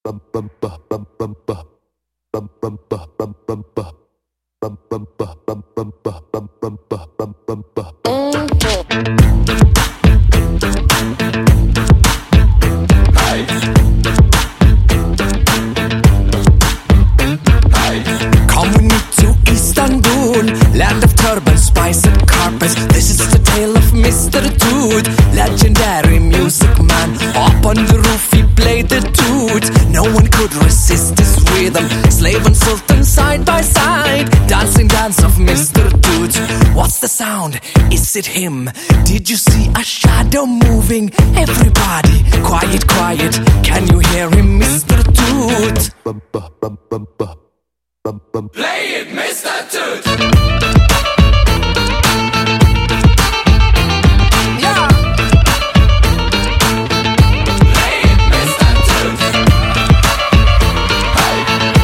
Coming to Istanbul, land of turban, spice and carpets. This is the tale of Mr. Toot, legendary music man. Up on the roof he played the toot. No one could resist his rhythm. Slave and sultan side by side, dancing dance of Mr. Toot. What's the sound? Is it him? Did you see a shadow moving? Everybody, quiet, quiet. Can you hear him, Mr. Toot? Play it, Mr. Toot! Yeah. Play it, Mr. Toot! Hey!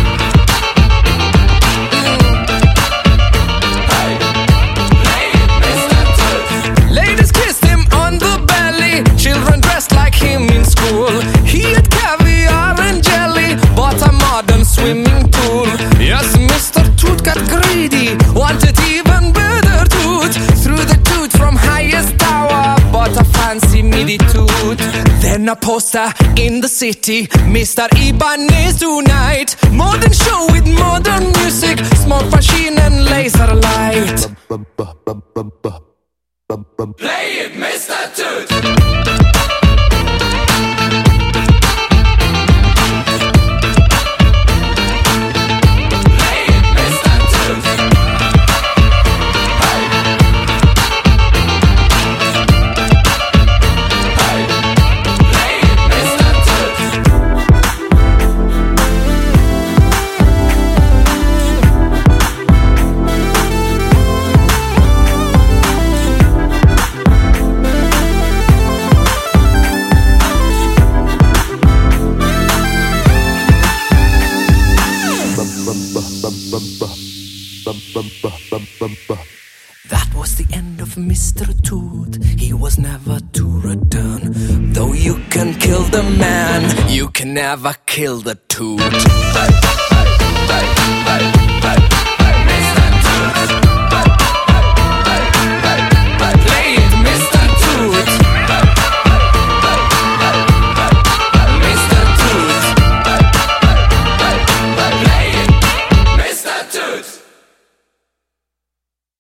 Hey! Play it, Mr. Toot! Ladies kissed him on the belly, children dressed like him in school. He had caviar and jelly, bought a modern swimming pool. Yes, Mr. Toot got greedy, wanted even better toot. Threw the toot from highest tower, bought a fancy MIDI toot. Then a poster in the city, Mr. Ibanez tonight. Modern show with modern music, smoke machine and laser light. Play it, Mr. Toot! Play it, Mr. Toot! Hey! Hey! Play it, Mr. Toot! That was the end of Mr. Toot. He was never to return. Though you can kill the man, you can never kill the toot.